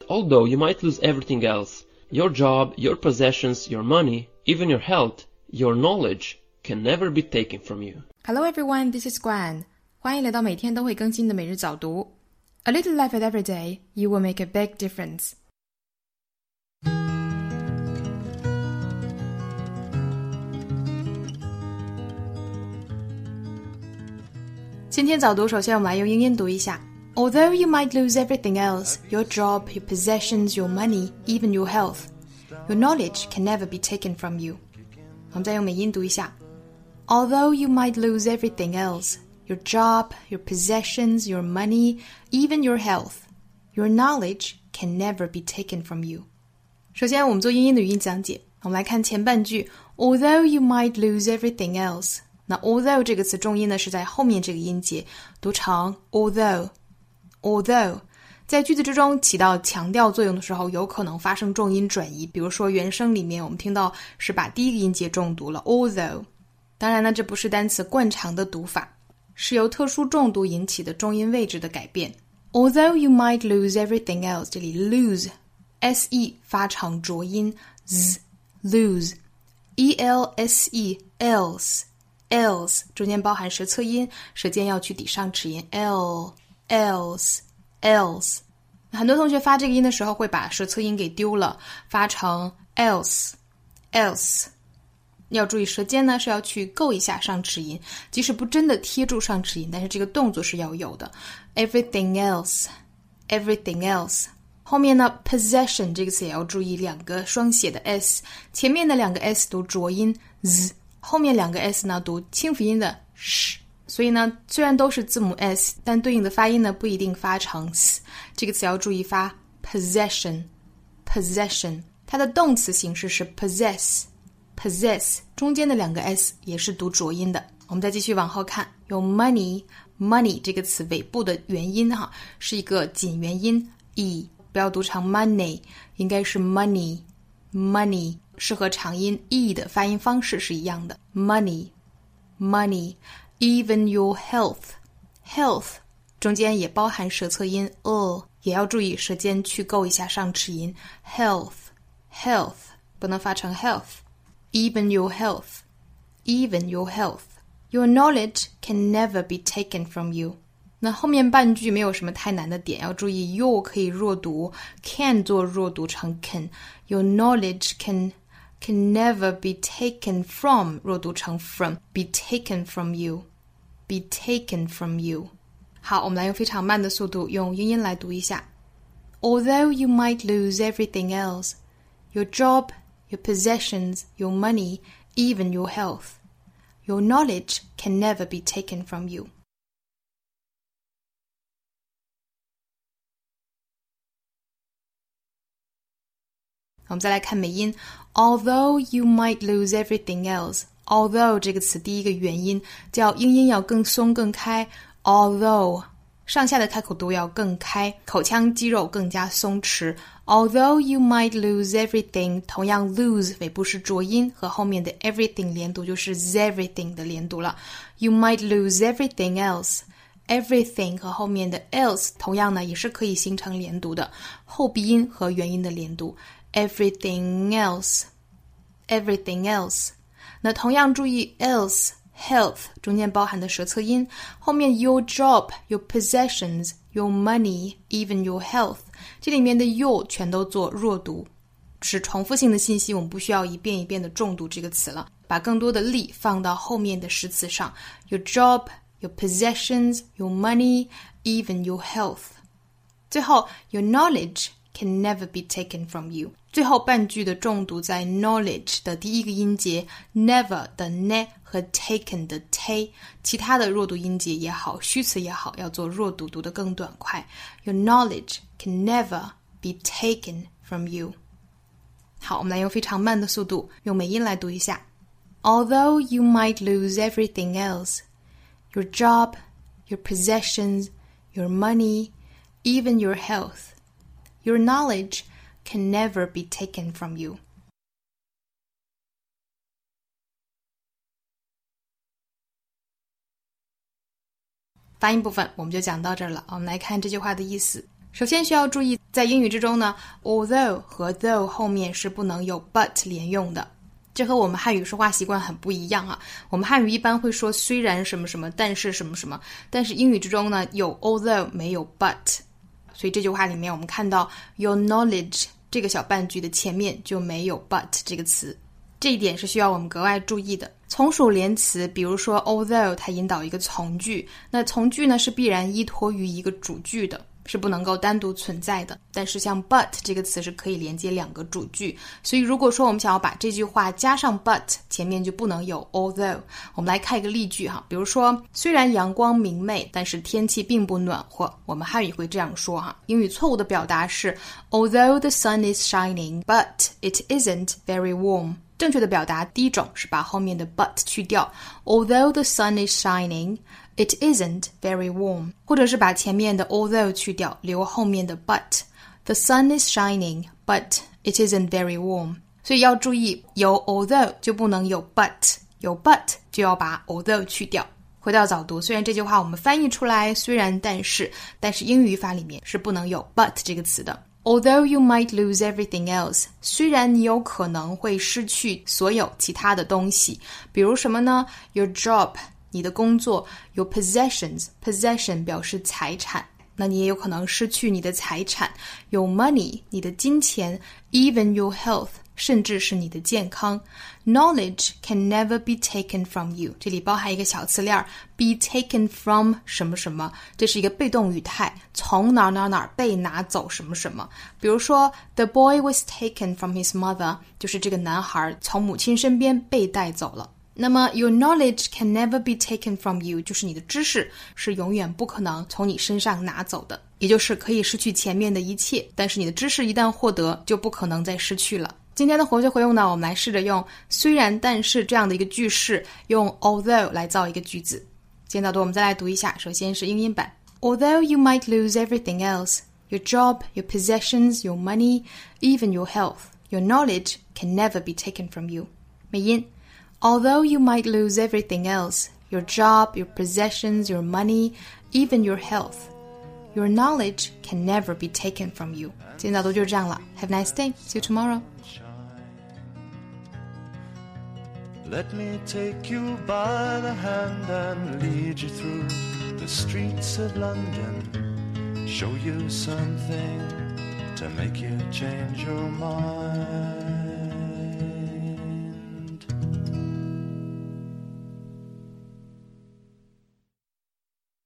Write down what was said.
although you might lose everything else, your job, your possessions, your money, even your health, your knowledge can never be taken from you. Hello everyone, this is Guan. 欢迎来到每天都会更新的每日早读。A little life at every day, you will make a big difference. 今天早读，首先我们来用英音读一下。Although you might lose everything else, your job, your possessions, your money, even your health, your knowledge can never be taken from you. 我们再用美音读一下。Although you might lose everything else, your job, your possessions, your money, even your health, your knowledge can never be taken from you. 首先我们做英音的语音讲解，我们来看前半句 Although you might lose everything else， 那 although 这个词重音呢是在后面这个音节，读成 although。在句子之中起到强调作用的时候，有可能发生重音转移，比如说原声里面我们听到是把第一个音节重读了 although。 当然呢，这不是单词惯常的读法，是由特殊重读引起的重音位置的改变。 Although you might lose everything else， 这里 lose se 发成浊音 z lose else else 中间包含舌侧音，舌尖要去抵上齿音 else。很多同学发这个音的时候会把舌侧音给丢了，发成 else。 要注意舌尖呢是要去够一下上齿音，即使不真的贴住上齿音，但是这个动作是要有的。 everything else 后面呢 possession 这个词也要注意两个双写的 s， 前面的两个 s 读浊音 z， 后面两个 s 呢读清辅音的 sh，所以呢，虽然都是字母 s， 但对应的发音呢不一定发成 s。这个词要注意发 possession， 它的动词形式是 possess， 中间的两个 s 也是读浊音的。我们再继续往后看，有 money 这个词尾部的元音是一个紧元音 e， 不要读成 money， 应该是 money， 是和长音 e 的发音方式是一样的 money。Even your health 中间也包含舌侧音也要注意舌尖去够一下上齿音 health 不能发成 health。 Even your health your knowledge can never be taken from you。 那后面半句没有什么太难的点，要注意 you 可以弱读， can 做弱读成 can， your knowledge can never be taken from 弱读成 from， be taken from you。 好，我们来用非常慢的速度用英音来读一下。 Although you might lose everything else, your job, your possessions, your money, even your health, your knowledge can never be taken from you。 我们再来看美音 Although you might lose everything else， Although 这个词第一个元音叫英音要更松更开， Although 上下的开口度要更开，口腔肌肉更加松弛。 Although you might lose everything， 同样 lose 尾部是浊音，和后面的 everything 连读就是 everything 的连读了。 You might lose everything else， everything 和后面的 else 同样呢也是可以形成连读的，后鼻音和元音的连读everything else。 那同样注意 else health 中间包含的舌侧音，后面 your job, your possessions, your money, even your health 这里面的 you 全都做弱读，是重复性的信息，我们不需要一遍一遍的重读这个词了，把更多的力放到后面的实词上， your job, your possessions, your money, even your health。 最后 your knowledge can never be taken from you。 最后半句的重读在 knowledge 的第一个音节 never 的 ne 和 taken 的 te， 其他的弱读音节也好，虚词也好，要做弱读，读得更短快。 Your knowledge can never be taken from you。 好，我们来用非常慢的速度用美音来读一下。 Although you might lose everything else, your job, your possessions, your money, even your health, your knowledge can never be taken from you。 发音部分我们就讲到这儿了，我们来看这句话的意思。 首先需要注意，在英语之中呢 although 和 though 后面是不能有 but 连用的，这和我们汉语说话习惯很不一样啊。我们汉语一般会说虽然什么什么，但是什么什么，但是英语之中呢有 although 没有 but， 所以这句话里面我们看到 your knowledge 这个小半句的前面就没有 but 这个词，这一点是需要我们格外注意的。从属连词，比如说 although 它引导一个从句，那从句呢是必然依托于一个主句的，是不能够单独存在的。但是像 but 这个词是可以连接两个主句，所以如果说我们想要把这句话加上 but， 前面就不能有 although。 我们来看一个例句哈，比如说虽然阳光明媚，但是天气并不暖和，我们汉语会这样说哈。英语错误的表达是 although the sun is shining, but it isn't very warm。正确的表达第一种是把后面的 but 去掉 although the sun is shining, it isn't very warm， 或者是把前面的 although 去掉，留后面的 but the sun is shining, but it isn't very warm。 所以要注意，有 although 就不能有 but， 有 but 就要把 although 去掉。回到早读，虽然这句话我们翻译出来虽然但是英语语法里面是不能有 but 这个词的。Although you might lose everything else， 虽然你有可能会失去所有其他的东西，比如什么呢？ Your job， 你的工作， Your possessions， possession 表示财产，那你也有可能失去你的财产， Your money， 你的金钱， Even your health， 甚至是你的健康。 Knowledge can never be taken from you， 这里包含一个小词链 be taken from 什么什么，这是一个被动语态，从哪儿被拿走什么什么。比如说 The boy was taken from his mother， 就是这个男孩从母亲身边被带走了。那么 Your knowledge can never be taken from you， 就是你的知识是永远不可能从你身上拿走的，也就是可以失去前面的一切，但是你的知识一旦获得就不可能再失去了。今天的活学活用呢，我们来试着用虽然但是这样的一个句式，用 although 来造一个句子。今天早读我们再来读一下，首先是英音版。 Although you might lose everything else, your job, your possessions, your money, even your health, your knowledge can never be taken from you。 美音。 Although you might lose everything else, your job, your possessions, your money, even your health, your knowledge can never be taken from you。 今天早读就是这样了。 Have a nice day. See you tomorrow. Let me take you by the hand and lead you through the streets of London, show you something to make you change your mind.